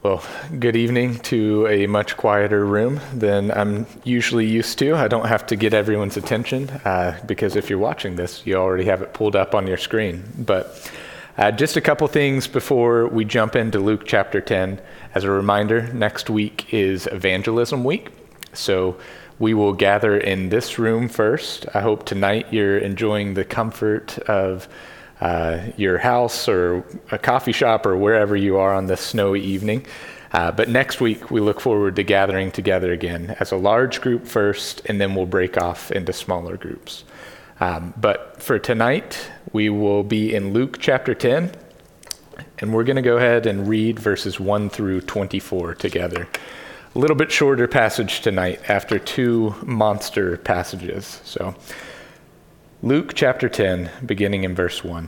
Well, good evening to a much quieter room than I'm usually used to. I don't have to get everyone's attention because if you're watching this, you already have it pulled up on your screen. But just a couple things before we jump into Luke chapter 10. As a reminder, next week is Evangelism Week. So we will gather in this room first. I hope tonight you're enjoying the comfort of your house or a coffee shop or wherever you are on this snowy evening. But next week, we look forward to gathering together again as a large group first, and then we'll break off into smaller groups. But for tonight, we will be in Luke chapter 10, and we're going to go ahead and read verses 1 through 24 together. A little bit shorter passage tonight after two monster passages. So Luke chapter 10, beginning in verse 1.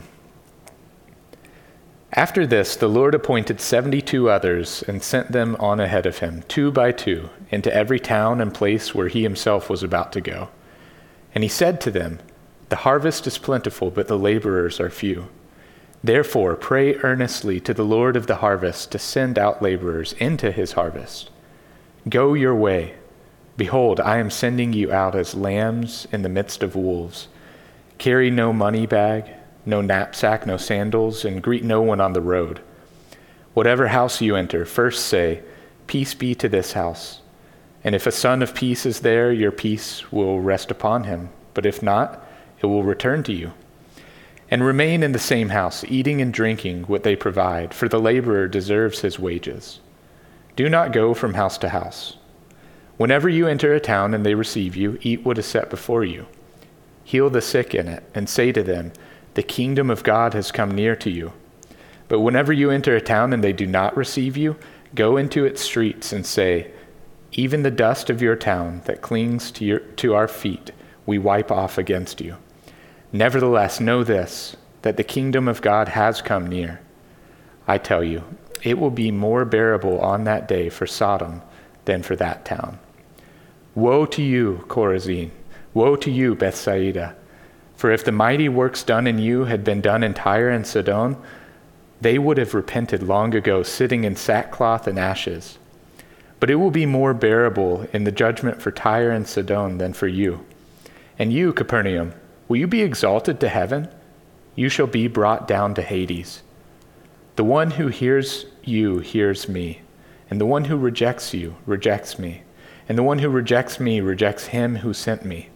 After this, the Lord appointed 72 others and sent them on ahead of him, 2 by 2, into every town and place where he himself was about to go. And he said to them, "The harvest is plentiful, but the laborers are few. Therefore, pray earnestly to the Lord of the harvest to send out laborers into his harvest. Go your way. Behold, I am sending you out as lambs in the midst of wolves. Carry no money bag, no knapsack, no sandals, and greet no one on the road. Whatever house you enter, first say, 'Peace be to this house.' And if a son of peace is there, your peace will rest upon him. But if not, it will return to you. And remain in the same house, eating and drinking what they provide, for the laborer deserves his wages. Do not go from house to house. Whenever you enter a town and they receive you, eat what is set before you. Heal the sick in it, and say to them, 'The kingdom of God has come near to you.' But whenever you enter a town and they do not receive you, go into its streets and say, 'Even the dust of your town that clings to our feet, we wipe off against you.' Nevertheless, know this, that the kingdom of God has come near. I tell you, it will be more bearable on that day for Sodom than for that town. Woe to you, Chorazin! Woe to you, Bethsaida! For if the mighty works done in you had been done in Tyre and Sidon, they would have repented long ago, sitting in sackcloth and ashes. But it will be more bearable in the judgment for Tyre and Sidon than for you. And you, Capernaum, will you be exalted to heaven? You shall be brought down to Hades. The one who hears you hears me, and the one who rejects you rejects me, and the one who rejects me rejects him who sent me."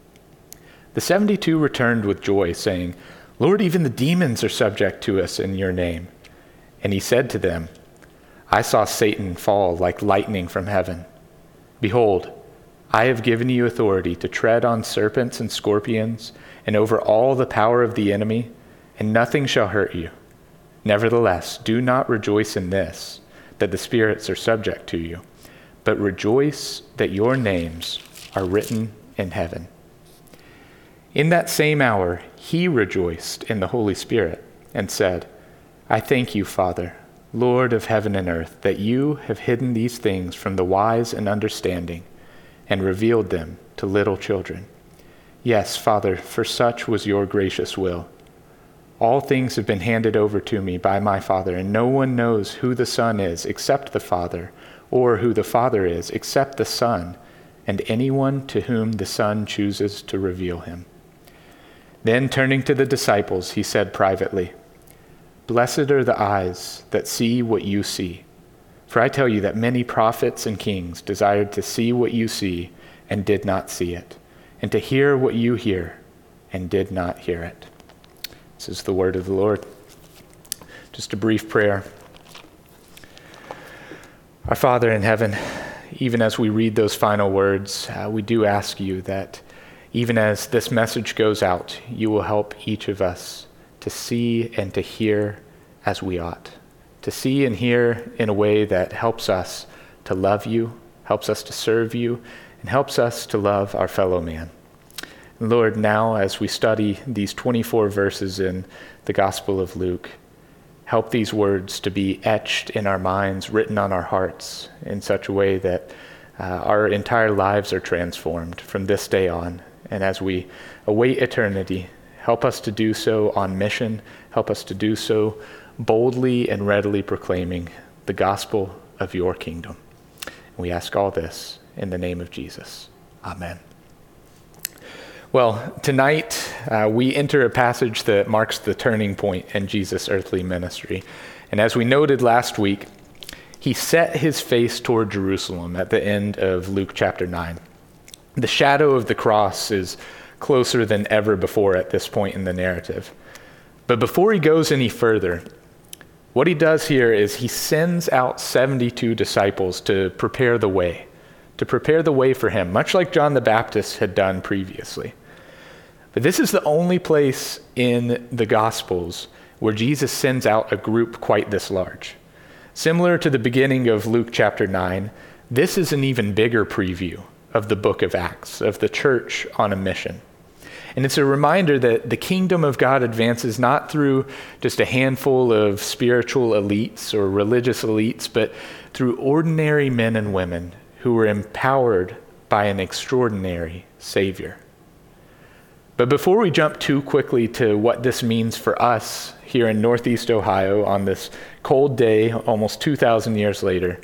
The 72 returned with joy, saying, "Lord, even the demons are subject to us in your name." And he said to them, "I saw Satan fall like lightning from heaven. Behold, I have given you authority to tread on serpents and scorpions, and over all the power of the enemy, and nothing shall hurt you. Nevertheless, do not rejoice in this, that the spirits are subject to you, but rejoice that your names are written in heaven." In that same hour, he rejoiced in the Holy Spirit and said, "I thank you, Father, Lord of heaven and earth, that you have hidden these things from the wise and understanding and revealed them to little children. Yes, Father, for such was your gracious will. All things have been handed over to me by my Father, and no one knows who the Son is except the Father, or who the Father is except the Son, and anyone to whom the Son chooses to reveal him." Then turning to the disciples, he said privately, "Blessed are the eyes that see what you see. For I tell you that many prophets and kings desired to see what you see and did not see it, and to hear what you hear and did not hear it." This is the word of the Lord. Just a brief prayer. Our Father in heaven, even as we read those final words, we do ask you that even as this message goes out, you will help each of us to see and to hear as we ought, to see and hear in a way that helps us to love you, helps us to serve you, and helps us to love our fellow man. And Lord, now as we study these 24 verses in the Gospel of Luke, help these words to be etched in our minds, written on our hearts in such a way that our entire lives are transformed from this day on. And as we await eternity, help us to do so on mission. Help us to do so boldly and readily proclaiming the gospel of your kingdom. We ask all this in the name of Jesus. Amen. Well, tonight we enter a passage that marks the turning point in Jesus' earthly ministry. And as we noted last week, he set his face toward Jerusalem at the end of Luke chapter 9. The shadow of the cross is closer than ever before at this point in the narrative. But before he goes any further, what he does here is he sends out 72 disciples to prepare the way for him, much like John the Baptist had done previously. But this is the only place in the Gospels where Jesus sends out a group quite this large. Similar to the beginning of Luke chapter 9, this is an even bigger preview of the book of Acts, of the church on a mission. And it's a reminder that the kingdom of God advances not through just a handful of spiritual elites or religious elites, but through ordinary men and women who were empowered by an extraordinary Savior. But before we jump too quickly to what this means for us here in Northeast Ohio on this cold day, almost 2,000 years later,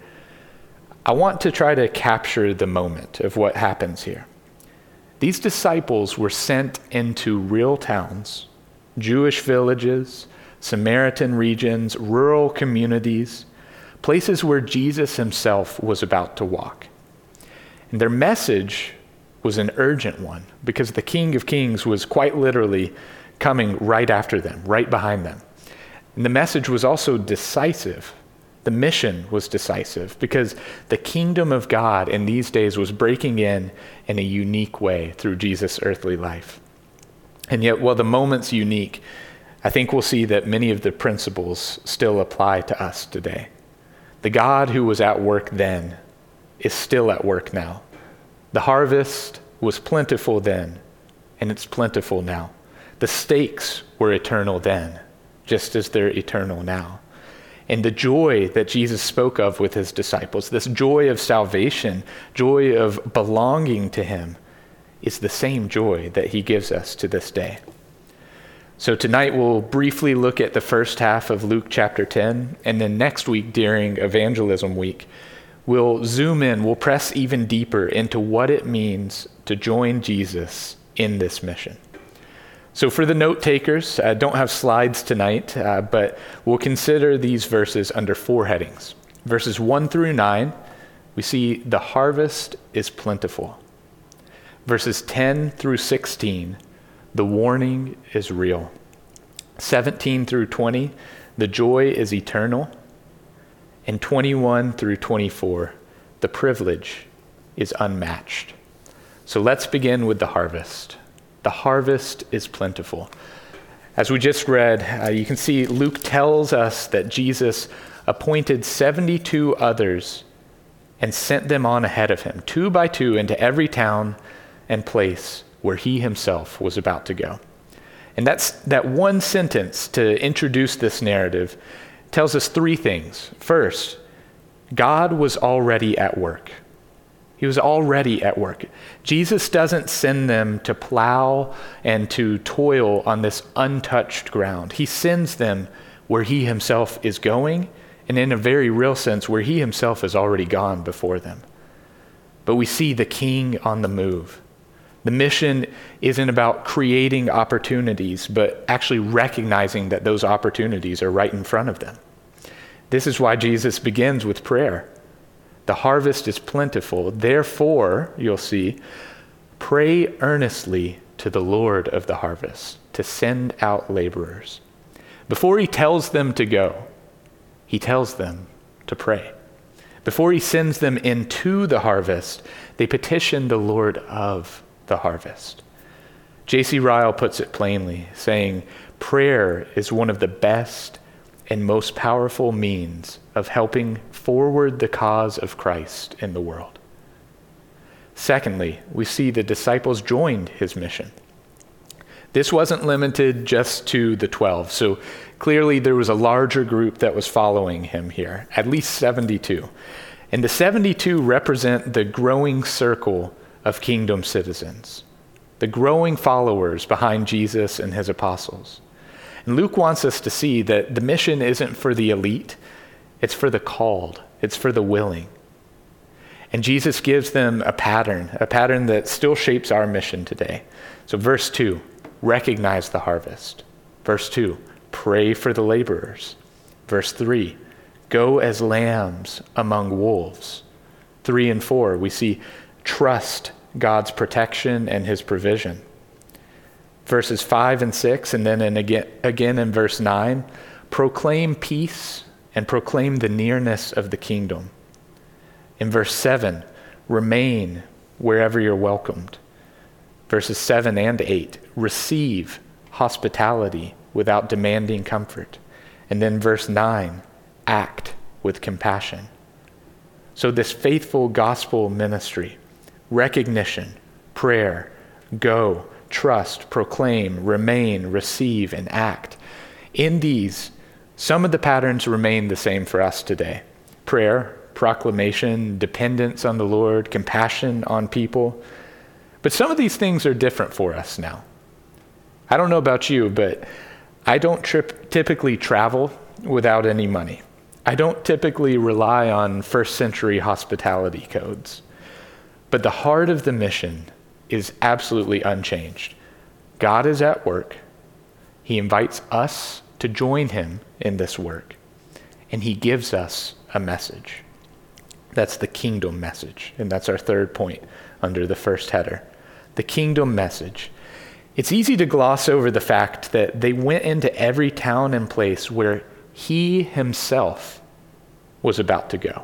I want to try to capture the moment of what happens here. These disciples were sent into real towns, Jewish villages, Samaritan regions, rural communities, places where Jesus himself was about to walk. And their message was an urgent one because the King of Kings was quite literally coming right after them, right behind them. And the message was also decisive. The mission was decisive because the kingdom of God in these days was breaking in a unique way through Jesus' earthly life. And yet, while the moment's unique, I think we'll see that many of the principles still apply to us today. The God who was at work then is still at work now. The harvest was plentiful then, and it's plentiful now. The stakes were eternal then, just as they're eternal now. And the joy that Jesus spoke of with his disciples, this joy of salvation, joy of belonging to him, is the same joy that he gives us to this day. So tonight we'll briefly look at the first half of Luke chapter 10, and then next week during Evangelism Week, we'll zoom in, we'll press even deeper into what it means to join Jesus in this mission. So for the note takers, I don't have slides tonight, but we'll consider these verses under 4 headings. Verses 1 through 9, we see the harvest is plentiful. Verses 10 through 16, the warning is real. 17 through 20, the joy is eternal. And 21 through 24, the privilege is unmatched. So let's begin with the harvest. The harvest is plentiful. As we just read, you can see Luke tells us that Jesus appointed 72 others and sent them on ahead of him, 2 by 2, into every town and place where he himself was about to go. And that one sentence to introduce this narrative tells us 3 things. First, God was already at work. He was already at work. Jesus doesn't send them to plow and to toil on this untouched ground. He sends them where he himself is going, and in a very real sense, where he himself has already gone before them. But we see the King on the move. The mission isn't about creating opportunities, but actually recognizing that those opportunities are right in front of them. This is why Jesus begins with prayer. The harvest is plentiful. Therefore, you'll see, pray earnestly to the Lord of the harvest to send out laborers. Before he tells them to go, he tells them to pray. Before he sends them into the harvest, they petition the Lord of the harvest. J.C. Ryle puts it plainly, saying, prayer is one of the best and most powerful means of helping forward the cause of Christ in the world. Secondly, we see the disciples joined his mission. This wasn't limited just to the 12. So clearly there was a larger group that was following him here, at least 72. And the 72 represent the growing circle of kingdom citizens, the growing followers behind Jesus and his apostles. And Luke wants us to see that the mission isn't for the elite, it's for the called it's for the willing. And Jesus gives them a pattern that still shapes our mission today. So verse 2, recognize the harvest. Verse 2, pray for the laborers. Verse 3, go as lambs among wolves. 3 and 4, we see trust God's protection and his provision. Verses 5 and 6, and then again in verse 9, proclaim peace and proclaim the nearness of the kingdom. In verse 7, remain wherever you're welcomed. Verses 7 and 8, receive hospitality without demanding comfort. And then verse 9, act with compassion. So this faithful gospel ministry, recognition, prayer, go, trust, proclaim, remain, receive, and act. In these, some of the patterns remain the same for us today. Prayer, proclamation, dependence on the Lord, compassion on people. But some of these things are different for us now. I don't know about you, but I don't typically travel without any money. I don't typically rely on first century hospitality codes. But the heart of the mission is absolutely unchanged. God is at work. He invites us to join him in this work. And he gives us a message. That's the kingdom message. And that's our third point under the first header. The kingdom message. It's easy to gloss over the fact that they went into every town and place where he himself was about to go.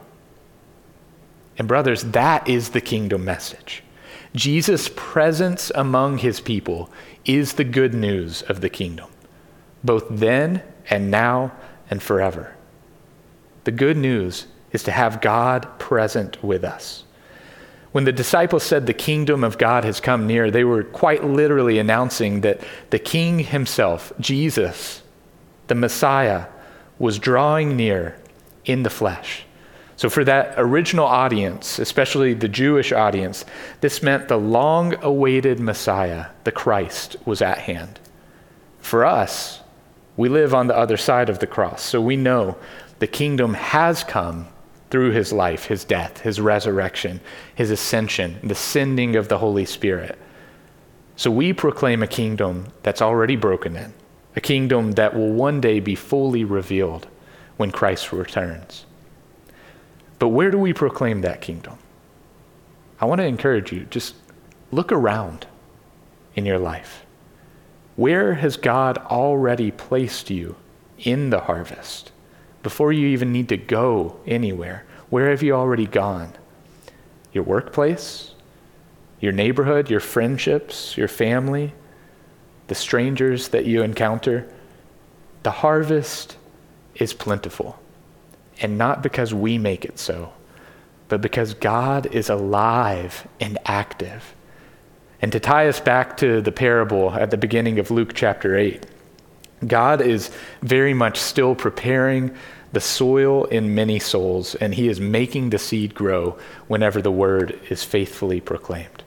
And brothers, that is the kingdom message. Jesus' presence among his people is the good news of the kingdom, both then and now and forever. The good news is to have God present with us. When the disciples said the kingdom of God has come near, they were quite literally announcing that the King himself, Jesus, the Messiah, was drawing near in the flesh. So for that original audience, especially the Jewish audience, this meant the long-awaited Messiah, the Christ, was at hand. For us, we live on the other side of the cross, so we know the kingdom has come through his life, his death, his resurrection, his ascension, the sending of the Holy Spirit. So we proclaim a kingdom that's already broken in, a kingdom that will one day be fully revealed when Christ returns. But where do we proclaim that kingdom? I want to encourage you, just look around in your life. Where has God already placed you in the harvest? Before you even need to go anywhere, where have you already gone? Your workplace, your neighborhood, your friendships, your family, the strangers that you encounter. The harvest is plentiful, and not because we make it so, but because God is alive and active. And to tie us back to the parable at the beginning of Luke chapter 8, God is very much still preparing the soil in many souls, and he is making the seed grow whenever the word is faithfully proclaimed.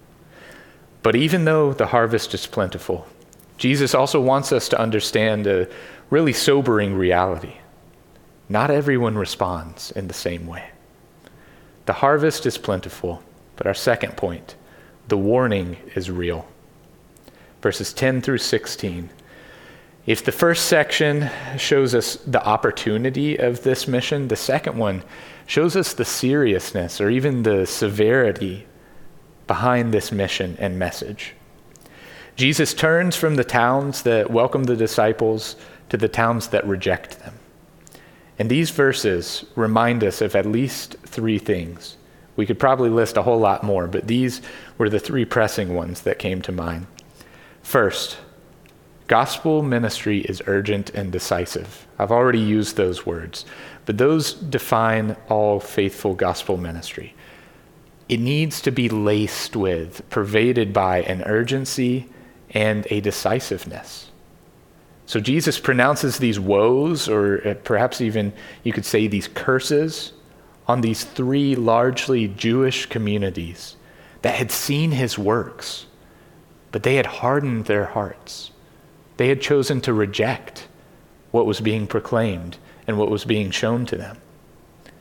But even though the harvest is plentiful, Jesus also wants us to understand a really sobering reality. Not everyone responds in the same way. The harvest is plentiful, but our second point, the warning is real. Verses 10 through 16. If the first section shows us the opportunity of this mission, the second one shows us the seriousness or even the severity behind this mission and message. Jesus turns from the towns that welcome the disciples to the towns that reject them. And these verses remind us of at least three things. We could probably list a whole lot more, but these were the three pressing ones that came to mind. First, gospel ministry is urgent and decisive. I've already used those words, but those define all faithful gospel ministry. It needs to be laced with, pervaded by an urgency and a decisiveness. So Jesus pronounces these woes, or perhaps even you could say these curses, on these three largely Jewish communities that had seen his works, but they had hardened their hearts. They had chosen to reject what was being proclaimed and what was being shown to them.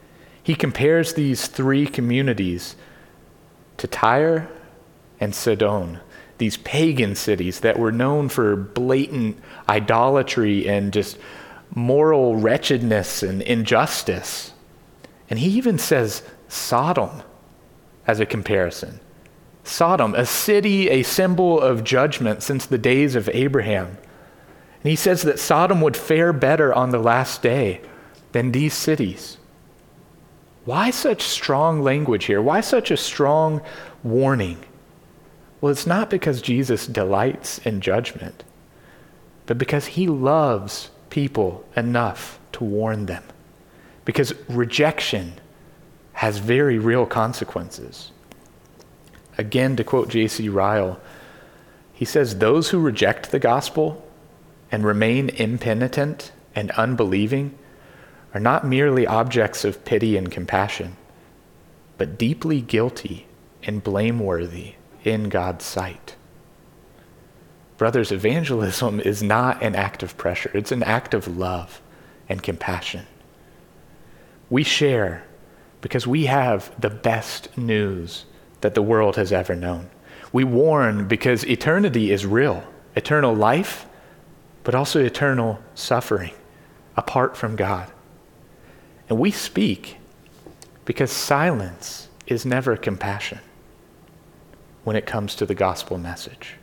He compares these three communities to Tyre and Sidon, these pagan cities that were known for blatant idolatry and just moral wretchedness and injustice. And he even says Sodom as a comparison. Sodom, a city, a symbol of judgment since the days of Abraham. And he says that Sodom would fare better on the last day than these cities. Why such strong language here? Why such a strong warning? Well, it's not because Jesus delights in judgment, but because he loves people enough to warn them. Because rejection has very real consequences. Again, to quote J.C. Ryle, he says, "Those who reject the gospel and remain impenitent and unbelieving are not merely objects of pity and compassion, but deeply guilty and blameworthy in God's sight." Brothers, evangelism is not an act of pressure. It's an act of love and compassion. We share because we have the best news that the world has ever known. We warn because eternity is real, eternal life, but also eternal suffering apart from God. And we speak because silence is never compassion when it comes to the gospel message.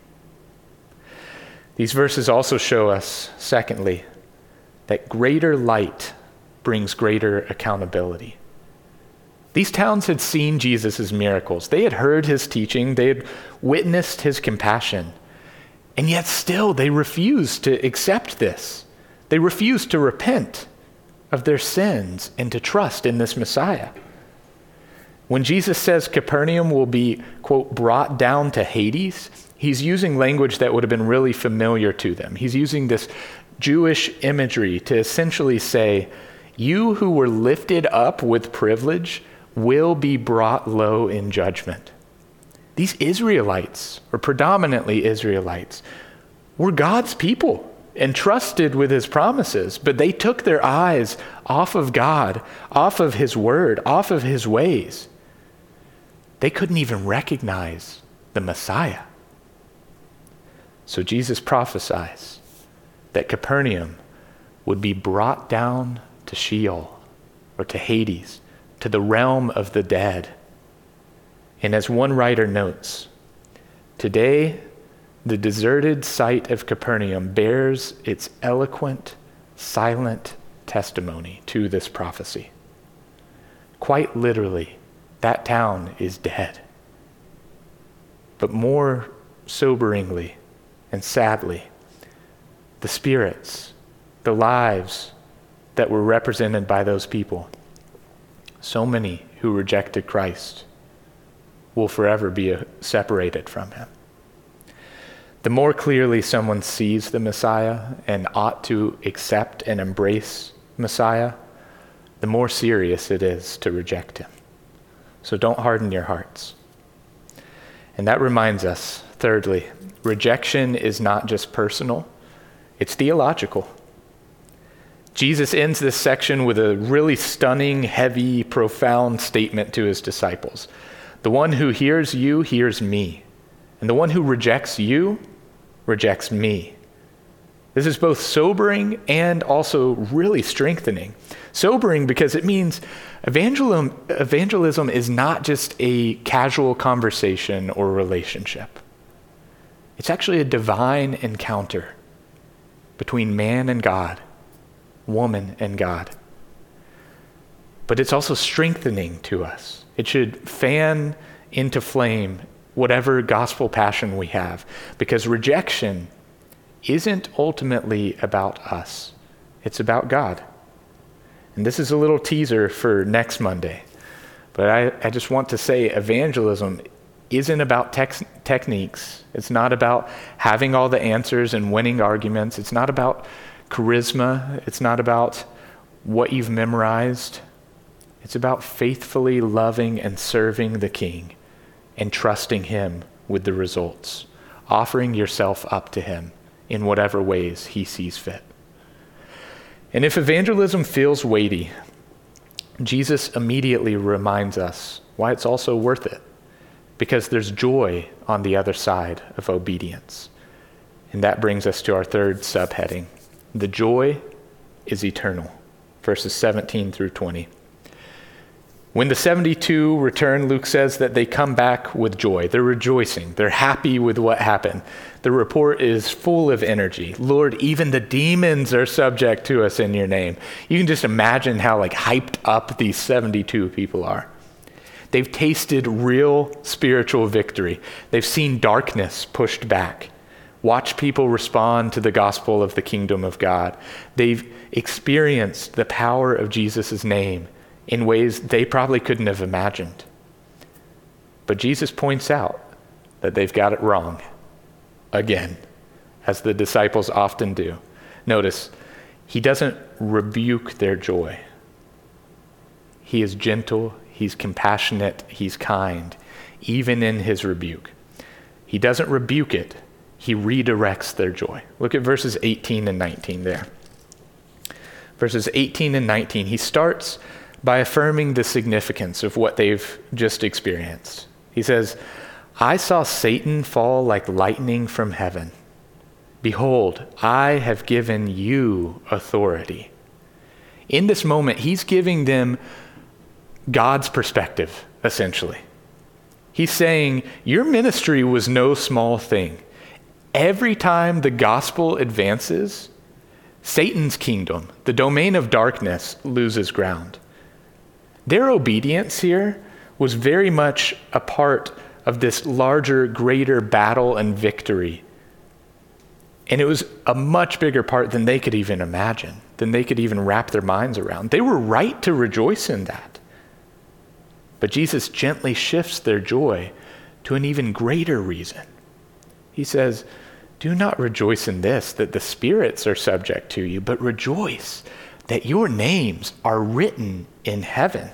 These verses also show us, secondly, that greater light brings greater accountability. These towns had seen Jesus' miracles. They had heard his teaching. They had witnessed his compassion. And yet still they refused to accept this. They refused to repent of their sins and to trust in this Messiah. When Jesus says Capernaum will be, quote, brought down to Hades, he's using language that would have been really familiar to them. He's using this Jewish imagery to essentially say, you who were lifted up with privilege will be brought low in judgment. These Israelites, or predominantly Israelites, were God's people, entrusted with his promises, but they took their eyes off of God, off of his word, off of his ways. They couldn't even recognize the Messiah. So Jesus prophesies that Capernaum would be brought down to Sheol, or to Hades, to the realm of the dead. And as one writer notes, today the deserted site of Capernaum bears its eloquent, silent testimony to this prophecy. Quite literally, that town is dead. But more soberingly and sadly, the spirits, the lives that were represented by those people, so many who rejected Christ, will forever be separated from him. The more clearly someone sees the Messiah and ought to accept and embrace Messiah, the more serious it is to reject him. So don't harden your hearts. And that reminds us, thirdly, rejection is not just personal, it's theological. Jesus ends this section with a really stunning, heavy, profound statement to his disciples. The one who hears you hears me, and the one who rejects you rejects me. This is both sobering and also really strengthening. Sobering because it means evangelism is not just a casual conversation or relationship. It's actually a divine encounter between man and God, woman and God. But it's also strengthening to us. It should fan into flame whatever gospel passion we have, because rejection isn't ultimately about us. It's about God. And this is a little teaser for next Monday. But I just want to say evangelism isn't about techniques. It's not about having all the answers and winning arguments. It's not about charisma. It's not about what you've memorized. It's about faithfully loving and serving the King and trusting him with the results, offering yourself up to him in whatever ways he sees fit. And if evangelism feels weighty, Jesus immediately reminds us why it's also worth it, because there's joy on the other side of obedience. And that brings us to our third subheading. The joy is eternal, verses 17 through 20. When the 72 return, Luke says that they come back with joy. They're rejoicing. They're happy with what happened. The report is full of energy. Lord, even the demons are subject to us in your name. You can just imagine how hyped up these 72 people are. They've tasted real spiritual victory. They've seen darkness pushed back. Watch people respond to the gospel of the kingdom of God. They've experienced the power of Jesus' name in ways they probably couldn't have imagined. But Jesus points out that they've got it wrong again, as the disciples often do. Notice, he doesn't rebuke their joy. He is gentle, he's compassionate, he's kind, even in his rebuke. He doesn't rebuke it, he redirects their joy. Look at verses 18 and 19 there. Verses 18 and 19, he starts by affirming the significance of what they've just experienced. He says, I saw Satan fall like lightning from heaven. Behold, I have given you authority. In this moment, he's giving them God's perspective, essentially. He's saying, your ministry was no small thing. Every time the gospel advances, Satan's kingdom, the domain of darkness, loses ground. Their obedience here was very much a part of this larger, greater battle and victory. And it was a much bigger part than they could even imagine, than they could even wrap their minds around. They were right to rejoice in that. But Jesus gently shifts their joy to an even greater reason. He says, do not rejoice in this, that the spirits are subject to you, but rejoice that your names are written in heaven.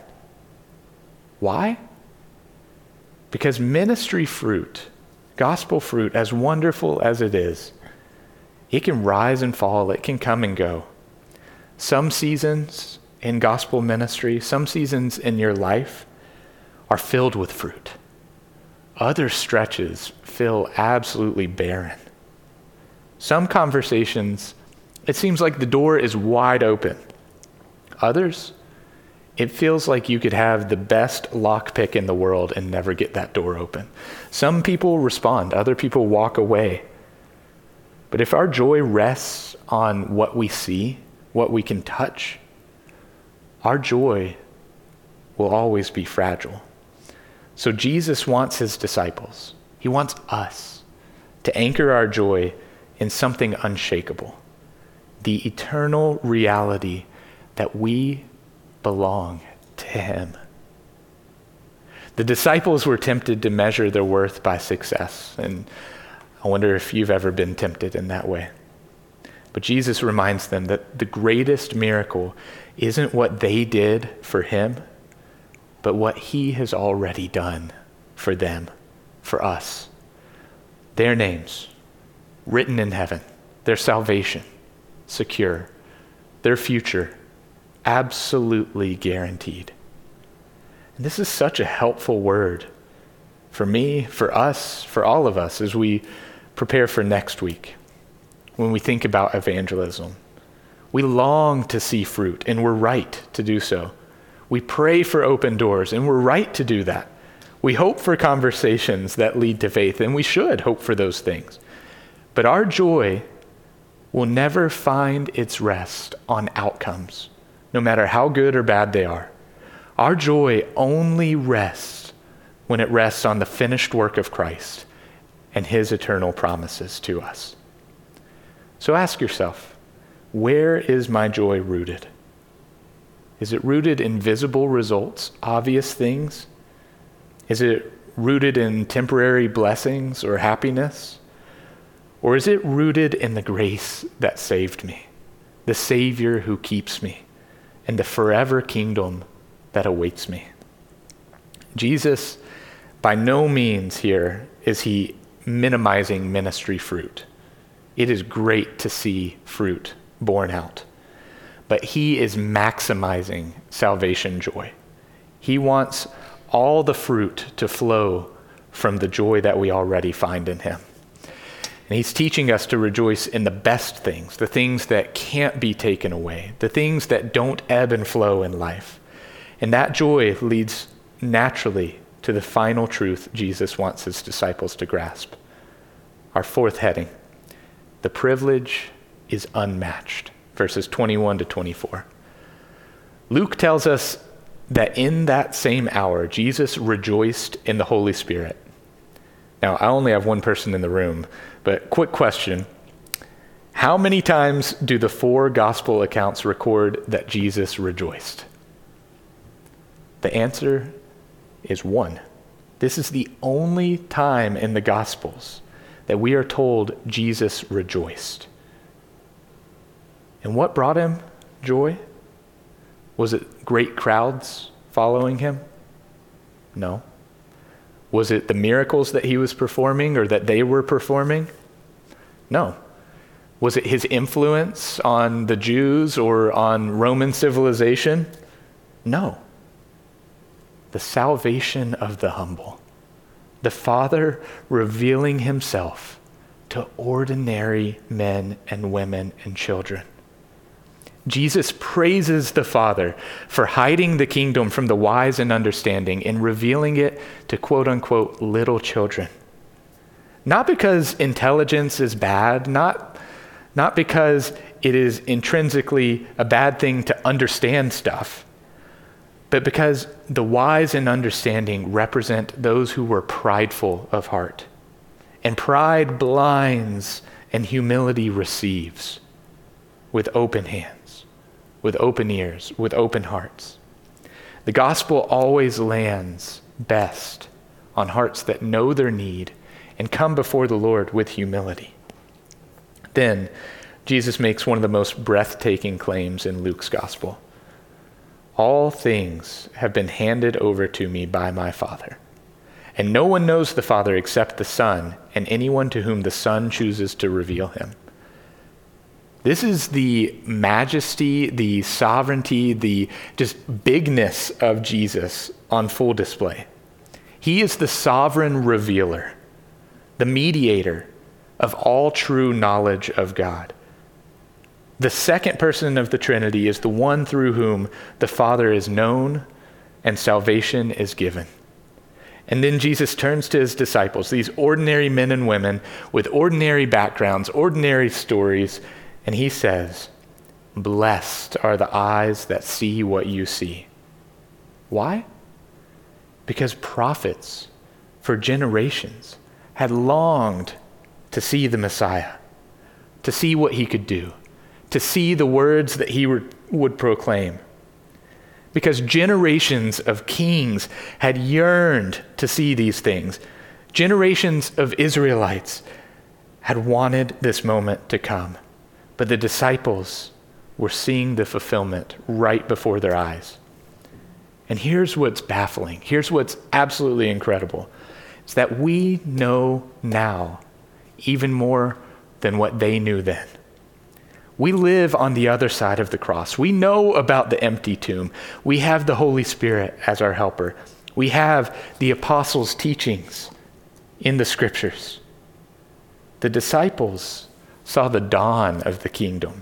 Why? Because ministry fruit, gospel fruit, as wonderful as it is, it can rise and fall, it can come and go. Some seasons in gospel ministry, some seasons in your life are filled with fruit. Other stretches feel absolutely barren. Some conversations, it seems like the door is wide open. Others, it feels like you could have the best lockpick in the world and never get that door open. Some people respond, other people walk away. But if our joy rests on what we see, what we can touch, our joy will always be fragile. So Jesus wants his disciples, he wants us to anchor our joy in something unshakable, the eternal reality that we belong to him. The disciples were tempted to measure their worth by success, and I wonder if you've ever been tempted in that way. But Jesus reminds them that the greatest miracle isn't what they did for him, but what he has already done for them, for us. Their names written in heaven, their salvation secure, their future absolutely guaranteed. And this is such a helpful word for me, for us, for all of us as we prepare for next week. When we think about evangelism, we long to see fruit, and we're right to do so. We pray for open doors, and we're right to do that. We hope for conversations that lead to faith, and we should hope for those things. But our joy will never find its rest on outcomes, no matter how good or bad they are. Our joy only rests when it rests on the finished work of Christ and his eternal promises to us. So ask yourself, where is my joy rooted? Is it rooted in visible results, obvious things? Is it rooted in temporary blessings or happiness? Or is it rooted in the grace that saved me, the Savior who keeps me, and the forever kingdom that awaits me? Jesus, by no means here is he minimizing ministry fruit. It is great to see fruit borne out. but he is maximizing salvation joy. He wants all the fruit to flow from the joy that we already find in him. And he's teaching us to rejoice in the best things, the things that can't be taken away, the things that don't ebb and flow in life. And that joy leads naturally to the final truth Jesus wants his disciples to grasp. Our fourth heading, the privilege is unmatched, verses 21 to 24. Luke tells us that in that same hour, Jesus rejoiced in the Holy Spirit. Now, I only have one person in the room, but quick question. How many times do the 4 gospel accounts record that Jesus rejoiced? The answer is 1. This is the only time in the Gospels that we are told Jesus rejoiced. And what brought him joy? Was it great crowds following him? No. Was it the miracles that he was performing or that they were performing? No. Was it his influence on the Jews or on Roman civilization? No. The salvation of the humble. The Father revealing himself to ordinary men and women and children. Jesus praises the Father for hiding the kingdom from the wise and understanding and revealing it to quote unquote little children. Not because intelligence is bad, not because it is intrinsically a bad thing to understand stuff, but because the wise and understanding represent those who were prideful of heart. And pride blinds and humility receives with open hands, with open ears, with open hearts. The gospel always lands best on hearts that know their need and come before the Lord with humility. Then, Jesus makes one of the most breathtaking claims in Luke's gospel. All things have been handed over to me by my Father, and no one knows the Father except the Son, and anyone to whom the Son chooses to reveal him. This is the majesty, the sovereignty, the just bigness of Jesus on full display. He is the sovereign revealer, the mediator of all true knowledge of God. The second person of the Trinity is the one through whom the Father is known and salvation is given. And then Jesus turns to his disciples, these ordinary men and women with ordinary backgrounds, ordinary stories, and he says, "Blessed are the eyes that see what you see." Why? Because prophets for generations had longed to see the Messiah, to see what he could do, to see the words that he would proclaim. Because generations of kings had yearned to see these things. Generations of Israelites had wanted this moment to come. But the disciples were seeing the fulfillment right before their eyes. And here's what's baffling. Here's what's absolutely incredible. It's that we know now even more than what they knew then. We live on the other side of the cross. We know about the empty tomb. We have the Holy Spirit as our helper. We have the apostles' teachings in the scriptures. The disciples saw the dawn of the kingdom.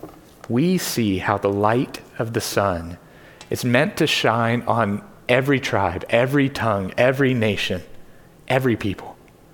We see how the light of the sun is meant to shine on every tribe, every tongue, every nation, every people.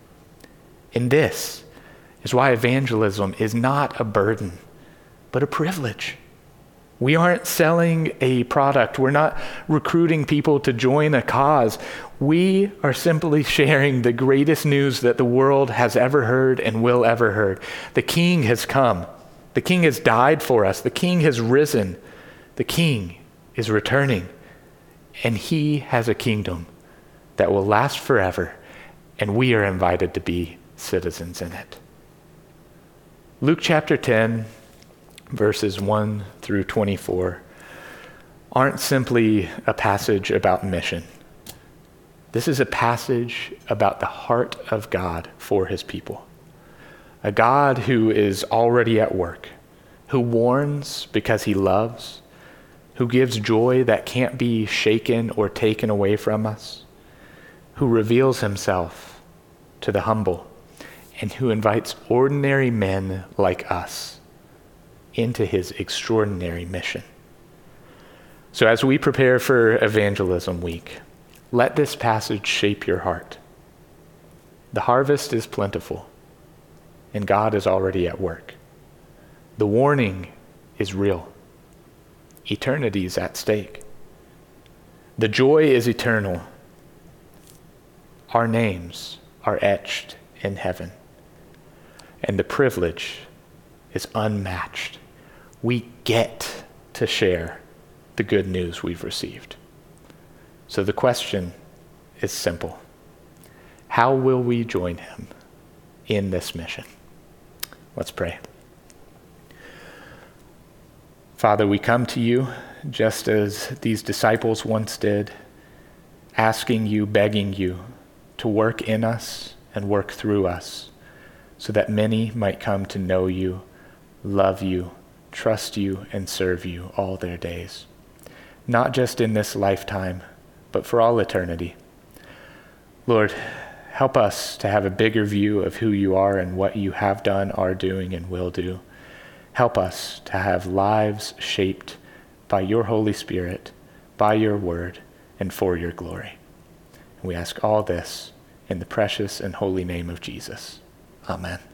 And this is why evangelism is not a burden, but a privilege. We aren't selling a product. We're not recruiting people to join a cause. We are simply sharing the greatest news that the world has ever heard and will ever heard. The King has come. The King has died for us. The King has risen. The King is returning. And he has a kingdom that will last forever, and we are invited to be citizens in it. Luke chapter 10, verses 1 through 24, aren't simply a passage about mission. This is a passage about the heart of God for his people. A God who is already at work, who warns because he loves, who gives joy that can't be shaken or taken away from us, who reveals himself to the humble, and who invites ordinary men like us into his extraordinary mission. So as we prepare for Evangelism Week, let this passage shape your heart. The harvest is plentiful, and God is already at work. The warning is real. Eternity is at stake. The joy is eternal. Our names are etched in heaven, and the privilege is unmatched. We get to share the good news we've received. So the question is simple. How will we join him in this mission? Let's pray. Father, we come to you just as these disciples once did, asking you, begging you to work in us and work through us so that many might come to know you, love you, trust you, and serve you all their days. Not just in this lifetime, but for all eternity. Lord, help us to have a bigger view of who you are and what you have done, are doing, and will do. Help us to have lives shaped by your Holy Spirit, by your word, and for your glory. And we ask all this in the precious and holy name of Jesus. Amen.